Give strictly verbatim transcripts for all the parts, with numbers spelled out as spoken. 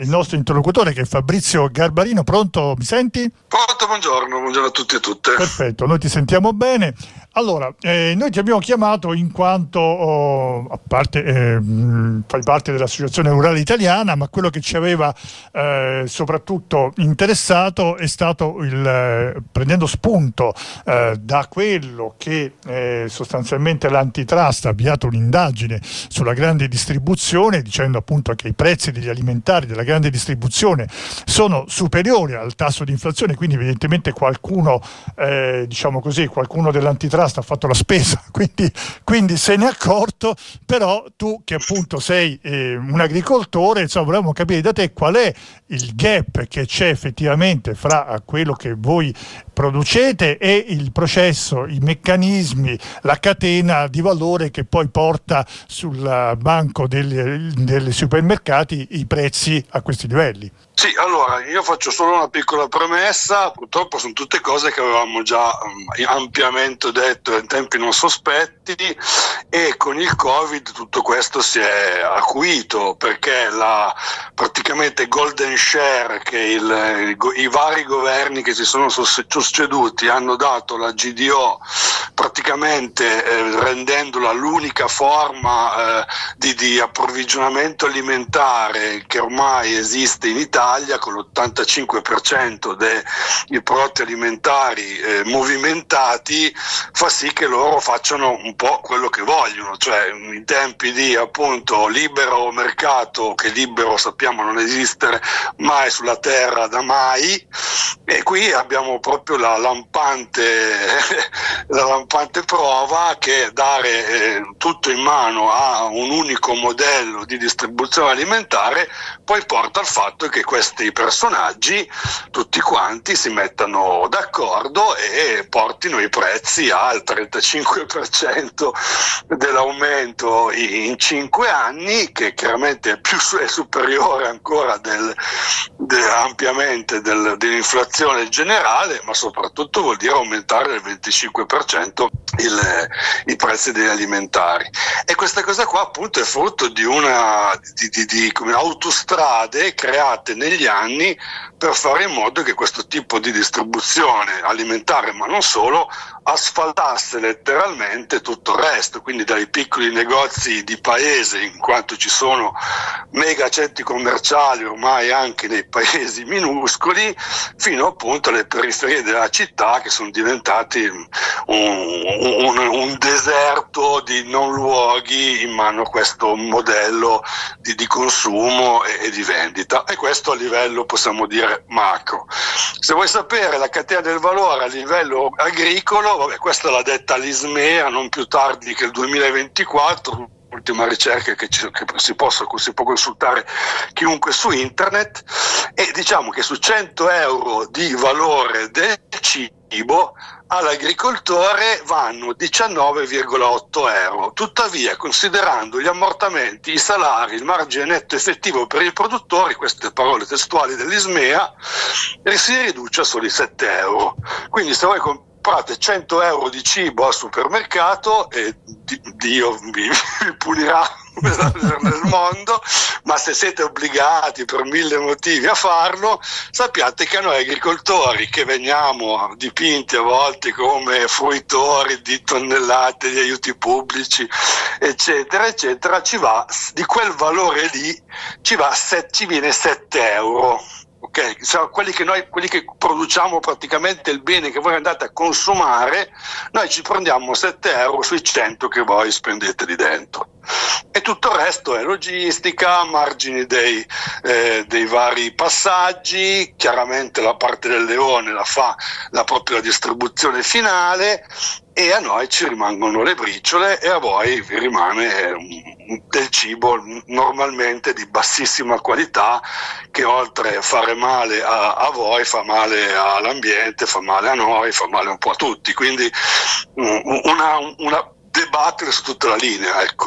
il nostro interlocutore, che è Fabrizio Garbarino. Pronto, mi senti? Pronto, buongiorno, buongiorno a tutti e tutte. Perfetto, noi ti sentiamo bene. Allora, eh, noi ti abbiamo chiamato in quanto, oh, a parte, eh, fai parte dell'Associazione Rurale Italiana, ma quello che ci aveva eh, soprattutto interessato è stato il, eh, prendendo spunto eh, da quello che eh, sostanzialmente l'antitrust ha avviato un'indagine sulla grande distribuzione, dicendo appunto che i prezzi degli alimentari della grande distribuzione sono superiori al tasso di inflazione, quindi evidentemente qualcuno, eh, diciamo così, qualcuno dell'antitrust ha fatto la spesa, quindi, quindi se ne è accorto. Però tu, che appunto sei eh, un agricoltore, insomma, volevamo capire da te qual è il gap che c'è effettivamente fra quello che voi producete e il processo, i meccanismi, la catena di valore che poi porta sul banco dei, dei supermercati i prezzi a questi livelli. Sì, allora io faccio solo una piccola premessa. Purtroppo sono tutte cose che avevamo già um, ampiamente detto in tempi non sospetti, e con il Covid tutto questo si è acuito, perché la praticamente golden share che il, i, i vari governi che si sono succeduti hanno dato alla G D O, praticamente eh, rendendola l'unica forma eh, di, di approvvigionamento alimentare che ormai esiste in Italia, con l'ottantacinque per cento dei prodotti alimentari eh, movimentati, fa sì che loro facciano un po' quello che vogliono, cioè in tempi di appunto libero mercato, che libero sappiamo non esistere mai sulla terra da mai, e qui abbiamo proprio la lampante la lampante prova che dare eh, tutto in mano a un unico modello di distribuzione alimentare poi porta al fatto che questi personaggi tutti quanti si mettano d'accordo e portino i prezzi al trentacinque per cento dell'aumento in cinque anni, che chiaramente è più è superiore ancora del, del, ampiamente del, dell'inflazione generale, ma soprattutto vuol dire aumentare del venticinque per cento il, i prezzi degli alimentari. E questa cosa qua appunto è frutto di una di, di, di come autostrade create negli anni per fare in modo che questo tipo di distribuzione alimentare, ma non solo, asfaltasse letteralmente tutto il resto, quindi dai piccoli negozi di paese, in quanto ci sono mega centri commerciali ormai anche nei paesi minuscoli, fino appunto alle periferie della città, che sono diventati un, un, un deserto di non luoghi in mano a questo modello di, di consumo e, e di vendita. E questo a livello, possiamo dire, macro. Se vuoi sapere la catena del valore a livello agricolo, vabbè, questa l'ha detta l'Ismea non più tardi che il duemilaventiquattro, l'ultima ricerca che, ci, che si, possa, si può consultare chiunque su internet, e diciamo che su cento euro di valore del cibo all'agricoltore vanno diciannove virgola otto euro. Tuttavia, considerando gli ammortamenti, i salari, il margine netto effettivo per i produttori, queste parole testuali dell'Ismea, si riduce a soli sette euro. Quindi se voi comprate cento euro di cibo al supermercato, e Dio vi, vi punirà nel mondo, ma se siete obbligati per mille motivi a farlo, sappiate che noi agricoltori, che veniamo dipinti a volte come fruitori di tonnellate di aiuti pubblici eccetera eccetera, ci va di quel valore lì ci va ci viene sette euro. Ok, quelli che noi quelli che produciamo praticamente il bene che voi andate a consumare, noi ci prendiamo sette euro sui cento che voi spendete lì dentro, e tutto il resto è logistica, margini dei, eh, dei vari passaggi. Chiaramente la parte del leone la fa la propria distribuzione finale, e a noi ci rimangono le briciole, e a voi vi rimane del cibo normalmente di bassissima qualità, che oltre a fare male a, a voi fa male all'ambiente, fa male a noi, fa male un po' a tutti. Quindi una, una debattere su tutta la linea, ecco.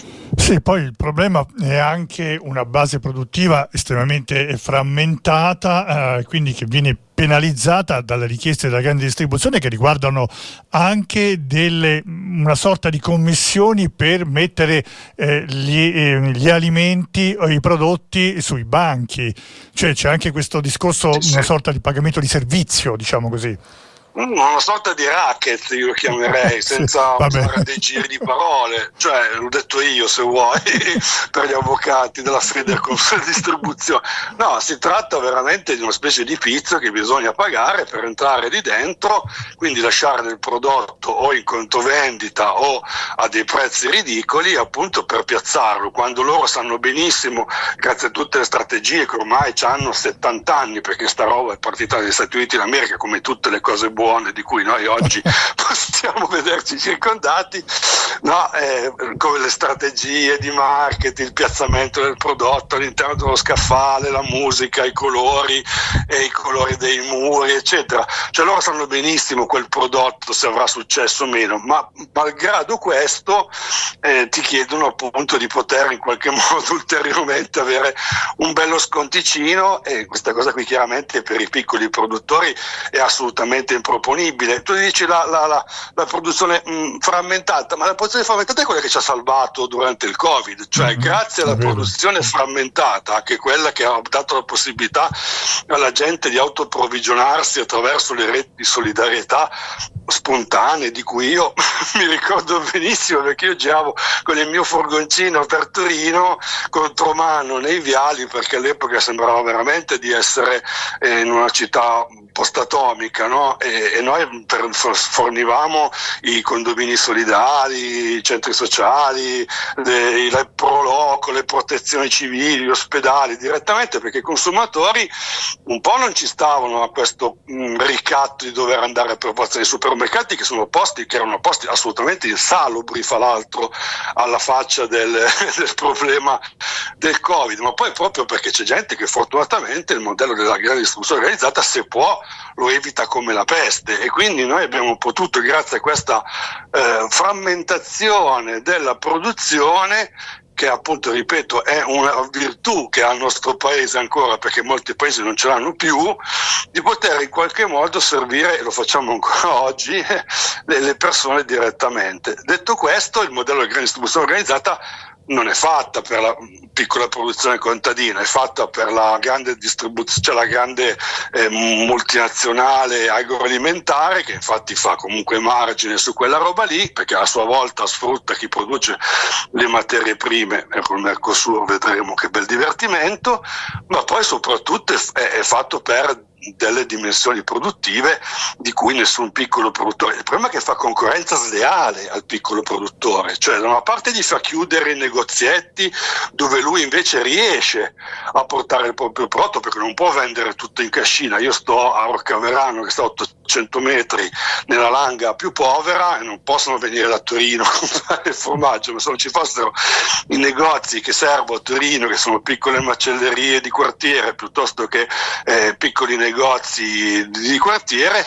Sì, poi il problema è anche una base produttiva estremamente frammentata, eh, quindi che viene penalizzata dalle richieste della grande distribuzione, che riguardano anche delle, una sorta di commissioni per mettere eh, gli, eh, gli alimenti o i prodotti sui banchi. Cioè c'è anche questo discorso, sì, una sì. sorta di pagamento di servizio, diciamo così. Una sorta di racket, io lo chiamerei, senza sì, fare dei giri di parole, cioè l'ho detto io se vuoi, per gli avvocati della Federcons Distribuzione. No, si tratta veramente di una specie di pizzo che bisogna pagare per entrare di dentro, quindi lasciare del prodotto o in conto vendita o a dei prezzi ridicoli, appunto per piazzarlo, quando loro sanno benissimo, grazie a tutte le strategie che ormai hanno settanta anni, perché sta roba è partita dagli Stati Uniti d'America, come tutte le cose buone buone di cui noi oggi possiamo vederci circondati, no, eh, come le strategie di marketing, il piazzamento del prodotto all'interno dello scaffale, la musica, i colori e i colori dei muri, eccetera. Cioè loro sanno benissimo quel prodotto se avrà successo o meno, ma malgrado questo eh, ti chiedono appunto di poter in qualche modo ulteriormente avere un bello sconticino, e questa cosa qui chiaramente per i piccoli produttori è assolutamente improponibile. Tu dici la, la, la, la produzione mh, frammentata, ma la produzione frammentata è quella che ci ha salvato durante il Covid, cioè mm-hmm. grazie alla produzione frammentata, che è quella che ha dato la possibilità alla gente di autoprovvigionarsi attraverso le reti di solidarietà spontanee, di cui io mi ricordo benissimo, perché io giravo con il mio furgoncino per Torino contromano nei viali, perché all'epoca sembrava veramente di essere eh, in una città post-atomica, no? E, e noi per, fornivamo i condomini solidari, i centri sociali, le, il proloco, le protezioni civili, gli ospedali direttamente, perché i consumatori un po' non ci stavano a questo mh, ricatto di dover andare per forza nei supermercati, che sono posti che erano posti assolutamente insalubri, fra l'altro, alla faccia del, del problema del Covid, ma poi proprio perché c'è gente che fortunatamente il modello della grande distribuzione organizzata, se può, lo evita come la peste, e quindi noi abbiamo potuto, grazie a questa eh, frammentazione della produzione, che appunto, ripeto, è una virtù che ha il nostro paese ancora, perché molti paesi non ce l'hanno più, di poter in qualche modo servire, e lo facciamo ancora oggi, le, le persone direttamente. Detto questo, il modello di grande distribuzione organizzata non è fatta per la piccola produzione contadina, è fatta per la grande distribuzione, cioè la grande eh, multinazionale agroalimentare, che infatti fa comunque margine su quella roba lì, perché a sua volta sfrutta chi produce le materie prime, e con il Mercosur vedremo che bel divertimento, ma poi soprattutto è, è fatto per delle dimensioni produttive di cui nessun piccolo produttore. Il problema è che fa concorrenza sleale al piccolo produttore, cioè da una parte gli fa chiudere i negozietti dove lui invece riesce a portare il proprio prodotto, perché non può vendere tutto in cascina. Io sto a Orcaverano, che sta a ottocento metri nella langa più povera, e non possono venire da Torino a comprare il formaggio, ma se non ci fossero i negozi che servo a Torino, che sono piccole macellerie di quartiere piuttosto che eh, piccoli negozi negozi di quartiere,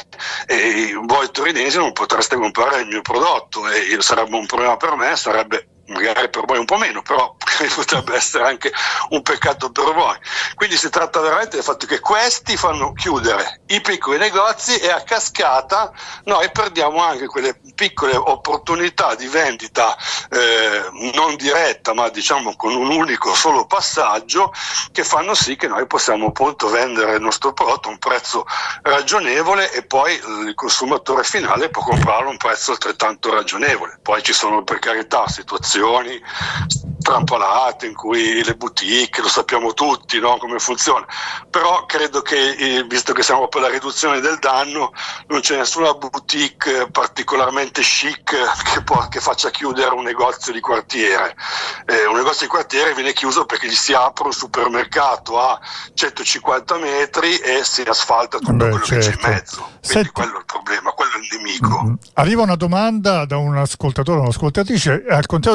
e voi torinesi non potreste comprare il mio prodotto, e sarebbe un problema per me, sarebbe magari per voi un po' meno, però potrebbe essere anche un peccato per voi. Quindi si tratta veramente del fatto che questi fanno chiudere i piccoli negozi, e a cascata noi perdiamo anche quelle piccole opportunità di vendita eh, non diretta, ma diciamo con un unico solo passaggio, che fanno sì che noi possiamo appunto vendere il nostro prodotto a un prezzo ragionevole, e poi il consumatore finale può comprarlo a un prezzo altrettanto ragionevole. Poi ci sono, per carità, situazioni strampalate in cui le boutique, lo sappiamo tutti, no? Come funziona, però credo che eh, visto che siamo per la riduzione del danno, non c'è nessuna boutique particolarmente chic che, può, che faccia chiudere un negozio di quartiere. Eh, un negozio di quartiere viene chiuso perché gli si apre un supermercato a centocinquanta metri e si asfalta tutto Beh, quello certo. che c'è in mezzo, quindi Senti... quello è il problema, quello è il nemico. Mm-hmm. Arriva una domanda da un ascoltatore o un'ascoltatrice: al contrario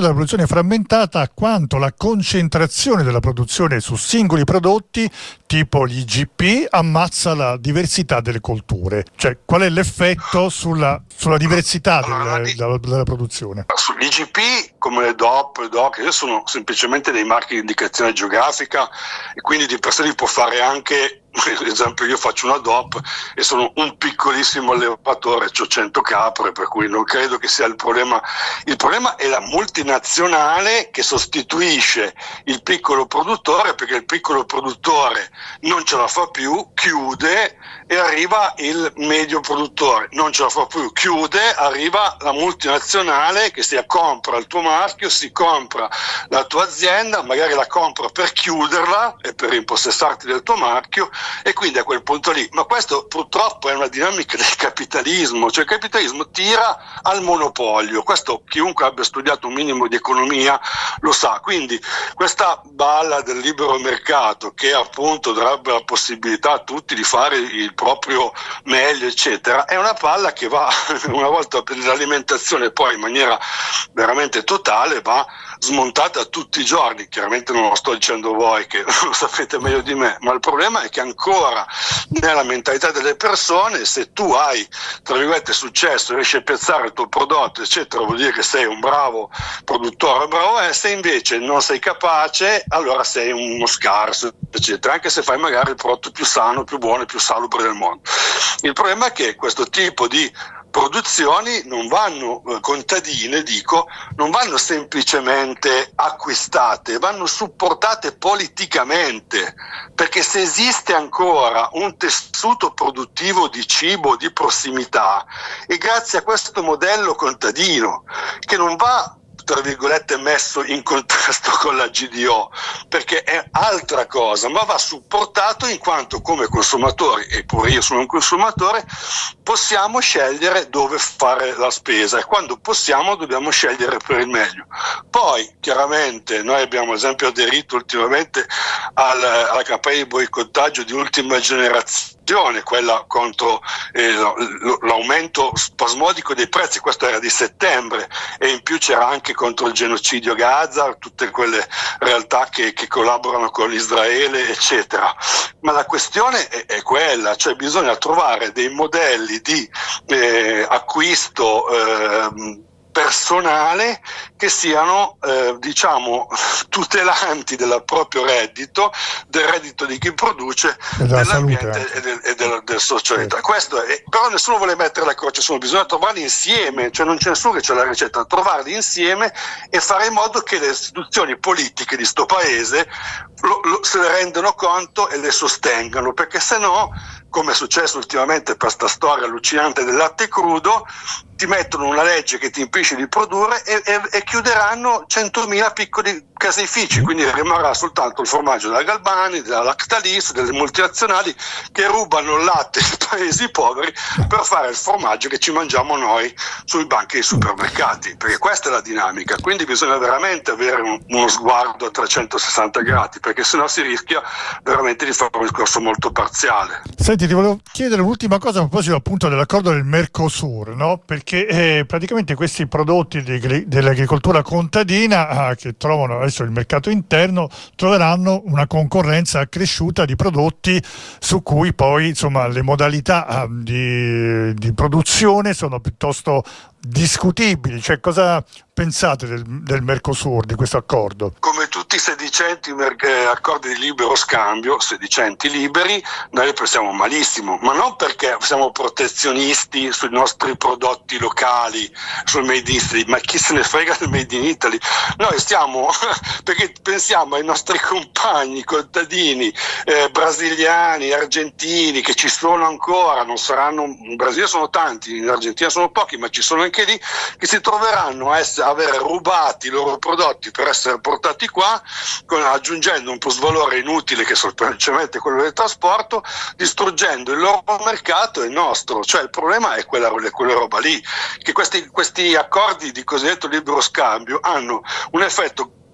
della produzione frammentata quanto la concentrazione della produzione su singoli prodotti, tipo gli I G P, ammazza la diversità delle colture. Cioè, qual è l'effetto sulla, sulla diversità del, della, della produzione? Sugli I G P, come le D O P, le D O C, sono semplicemente dei marchi di indicazione geografica e quindi di per sé li può fare anche. Per esempio, io faccio una D O P e sono un piccolissimo allevatore, ho cento capre, per cui non credo che sia il problema. Il problema è la multinazionale che sostituisce il piccolo produttore, perché il piccolo produttore non ce la fa più, chiude, e arriva il medio produttore, non ce la fa più, chiude, arriva la multinazionale che si compra il tuo marchio, si compra la tua azienda, magari la compra per chiuderla e per impossessarti del tuo marchio, e quindi a quel punto lì. Ma questo purtroppo è una dinamica del capitalismo, cioè il capitalismo tira al monopolio, questo chiunque abbia studiato un minimo di economia lo sa. Quindi questa balla del libero mercato, che appunto darebbe la possibilità a tutti di fare il proprio meglio eccetera, è una palla che va una volta per l'alimentazione, poi in maniera veramente totale va smontata tutti i giorni. Chiaramente non lo sto dicendo voi, che lo sapete meglio di me, ma il problema è che ancora nella mentalità delle persone, se tu hai tra virgolette successo, riesci a piazzare il tuo prodotto eccetera, vuol dire che sei un bravo produttore, bravo, e se invece non sei capace, allora sei uno scarso eccetera, anche se fai magari il prodotto più sano, più buono e più salubre del mondo. Il problema è che questo tipo di produzioni non vanno eh, contadine, dico, non vanno semplicemente acquistate, vanno supportate politicamente, perché se esiste ancora un tessuto produttivo di cibo di prossimità, è grazie a questo modello contadino che non va tra virgolette messo in contrasto con la G D O, perché è altra cosa, ma va supportato in quanto come consumatori, e pure io sono un consumatore, possiamo scegliere dove fare la spesa, e quando possiamo dobbiamo scegliere per il meglio. Poi chiaramente noi abbiamo ad esempio aderito ultimamente al, alla campagna di boicottaggio di ultima generazione, quella contro eh, l'aumento spasmodico dei prezzi, questo era di settembre, e in più c'era anche contro il genocidio a Gaza, tutte quelle realtà che, che collaborano con Israele eccetera. Ma la questione è, è quella, cioè bisogna trovare dei modelli di eh, acquisto eh, personale che siano eh, diciamo tutelanti del proprio reddito, del reddito di chi produce, dell'ambiente e del, e del, del socialità. Sì. Questo è, però nessuno vuole mettere la croce sopra, bisogna trovarli insieme, cioè non c'è nessuno che c'è la ricetta, trovarli insieme e fare in modo che le istituzioni politiche di sto paese lo, lo, se ne rendano conto e le sostengano, perché se no, come è successo ultimamente per questa storia allucinante del latte crudo, ti mettono una legge che ti impedisce di produrre e, e, e chiuderanno centomila piccoli caseifici, quindi rimarrà soltanto il formaggio della Galbani, della Lactalis, delle multinazionali che rubano il latte ai paesi poveri per fare il formaggio che ci mangiamo noi sui banchi dei supermercati, perché questa è la dinamica. Quindi bisogna veramente avere un, uno sguardo a trecentosessanta gradi, perché sennò si rischia veramente di fare un discorso molto parziale. Senti, ti volevo chiedere l'ultima cosa a proposito appunto dell'accordo del Mercosur, no? Perché eh, praticamente questi prodotti di, dell'agricoltura contadina eh, che trovano adesso il mercato interno troveranno una concorrenza accresciuta di prodotti su cui poi insomma le modalità eh, di, di produzione sono piuttosto discutibili. Cioè, cosa pensate del, del Mercosur, di questo accordo? Come tutti i sedicenti eh, accordi di libero scambio, sedicenti liberi, noi pensiamo malissimo, ma non perché siamo protezionisti sui nostri prodotti locali, sul Made in Italy, ma chi se ne frega del Made in Italy? Noi stiamo perché pensiamo ai nostri compagni contadini eh, brasiliani, argentini, che ci sono ancora, non saranno, in Brasile sono tanti, in Argentina sono pochi, ma ci sono anche lì, che si troveranno a essere, avere rubati i loro prodotti per essere portati qua, con, aggiungendo un plusvalore inutile che è semplicemente quello del trasporto, distruggendo il loro mercato e il nostro. Cioè il problema è quella, quella roba lì, che questi, questi accordi di cosiddetto libero scambio hanno un effetto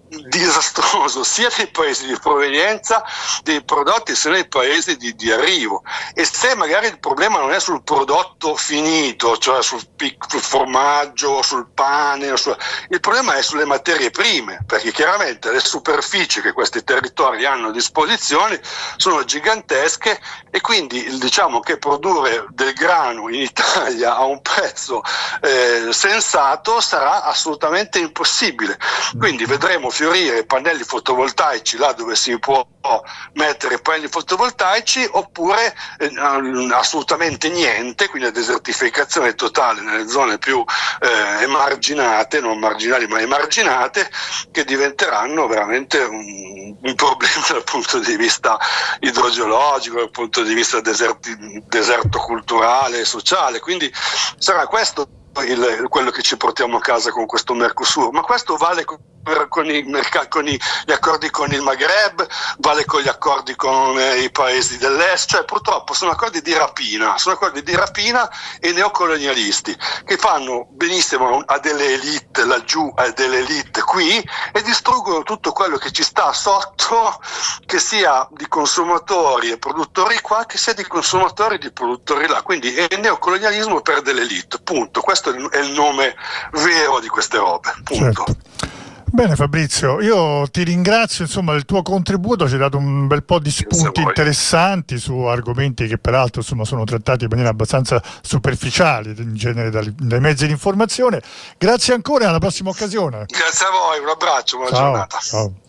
disastroso sia nei paesi di provenienza dei prodotti sia nei paesi di, di arrivo. E se magari il problema non è sul prodotto finito, cioè sul, pic- sul formaggio, sul pane, sul... il problema è sulle materie prime, perché chiaramente le superfici che questi territori hanno a disposizione sono gigantesche, e quindi diciamo che produrre del grano in Italia a un prezzo eh, sensato sarà assolutamente impossibile. Quindi vedremo fiorire pannelli fotovoltaici là dove si può mettere pannelli fotovoltaici, oppure eh, assolutamente niente, quindi la desertificazione totale nelle zone più eh, emarginate, non marginali ma emarginate, che diventeranno veramente un, un problema dal punto di vista idrogeologico, dal punto di vista deserti, deserto culturale e sociale. Quindi sarà questo il, quello che ci portiamo a casa con questo Mercosur, ma questo vale con Con, i, con i, gli accordi con il Maghreb, vale con gli accordi con eh, i paesi dell'est, cioè purtroppo sono accordi di rapina, sono accordi di rapina e neocolonialisti che fanno benissimo a delle elite laggiù, a delle elite qui, e distruggono tutto quello che ci sta sotto, che sia di consumatori e produttori qua, che sia di consumatori e di produttori là. Quindi è neocolonialismo per delle elite, punto. Questo è il nome vero di queste robe, punto. Certo. Bene Fabrizio, io ti ringrazio insomma del tuo contributo, ci hai dato un bel po' di spunti interessanti su argomenti che peraltro insomma sono trattati in maniera abbastanza superficiale in genere dai, dai mezzi di informazione. Grazie ancora, alla prossima occasione. Grazie a voi, un abbraccio, buona ciao, giornata. Ciao.